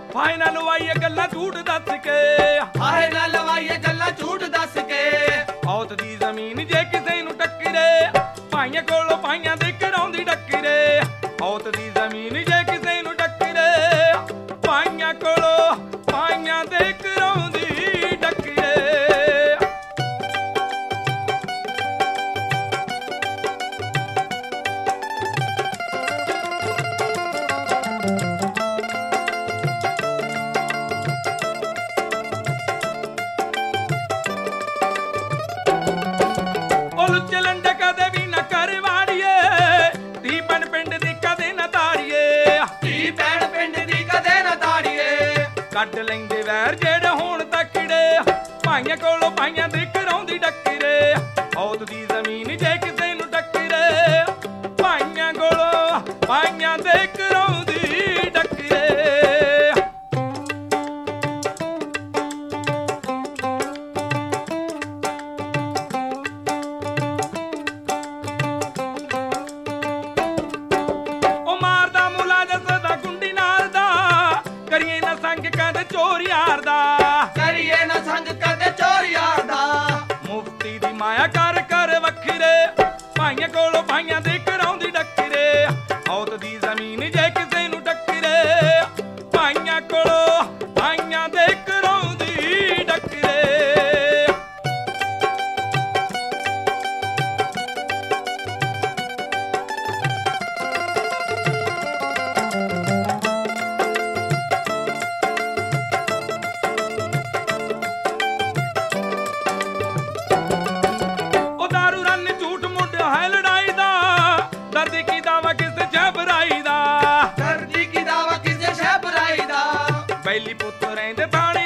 ਫਾਹੇ ਨਾ ਲਵਾਈਏ ਗੱਲਾਂ ਝੂਠ ਦੱਸ ਕੇ, ਫਾਹੇ ਨਾ ਲਵਾਈਏ ਗੱਲਾਂ ਝੂਠ ਦੱਸ ਕੇ। ਔਤ ਦੀ ਜ਼ਮੀਨ ਜੇ ਕਿਸੇ ਨੂੰ ਟੱਕਰੇ, ਭਾਈਆਂ ਕੋਲੋਂ ਭਾਈਆਂ ਦੇ ਕਰਾਉਂਦੀ ਡੱਕਰੇ। ਔਤ ਦੀ ਜ਼ਮੀਨ ਜੇ ਕਿਸੇ ਨੂੰ ਟੱਕਰੇ, ਭਾਈਆਂ ਕੋਲੋਂ ਭਾਈਆਂ ਦੇ ਕਰਾਉਂਦੀ ਡੱਕਰੇ। ਲੁੱਚਲੰਡੇ ਕਦੇ ਵੀ ਨਾ ਕਰ ਵਾੜੀਏ, ਧੀ ਭੈਣ ਪਿੰਡ ਦੀ ਕਦੇ ਨਾ ਤਾੜੀਏ। ਧੀ ਭੈਣ ਪਿੰਡ ਦੀ ਕਦੇ ਨਾ ਤਾੜੀਏ। ਕੱਢ ਲੈਂਦੇ ਵੈਰ ਜਿਹੜੇ ਹੋਣ ਤੱਕੜੇ, ਭਾਈਆਂ ਕੋਲੋਂ ਭਾਈਆਂ ਦੇ ਕਰਾਉਂਦੀ ਡੱਕਰੇ। ਔਤ ਦੀ ਜ਼ਮੀਨ ਜੇ ਕਿਸੇ ਨੂੰ ਟੱਕਰੇ, ਭਾਈਆਂ ਕੋਲੋਂ ਭਾਈਆਂ ਦੇ ਕਰਾਉਂਦੀ ਡੱਕਰੇ। ਕਰੀਏ ਨਾ ਸੰਗ ਕਦੇ ਚੋਰ ਯਾਰ ਦਾ, ਕਰੀਏ ਨਾ ਸੰਗ ਕਦੇ ਚੋਰ ਯਾਰ ਦਾ। ਮੁਫਤੀ ਦੀ ਮਾਇਆ ਕਰ ਕਰ ਵੱਖਰੇ, ਭਾਈਆਂ ਕੋਲੋਂ ਭਾਈਆਂ ਦੇ ਕਰਾਉਂਦੀ ਡੱਕਰੇ। ਔਤ ਦੀ ਜ਼ਮੀਨ ਜੇ ਕਿਸੇ ਨੂੰ ਟੱਕਰੇ, ਭਾਈਆਂ ਕੋਲੋਂ ਭਾਈਆਂ ਦੇ ਕਰਾਉਂਦੀ ਡੱਕਰੇ। ਦਰਦੀ ਕੀ ਦਾਵਾ ਕਿਸੇ ਸ਼ਹਿਬਰਾਈ ਦਾ, ਦਰਦੀ ਕੀ ਦਾਵਾ ਕਿਸੇ ਸ਼ਹਿਬਰਾਈ ਦਾ। ਬੈਲੀ ਪੁੱਤ ਰਹਿੰਦੇ ਥਾਣੇ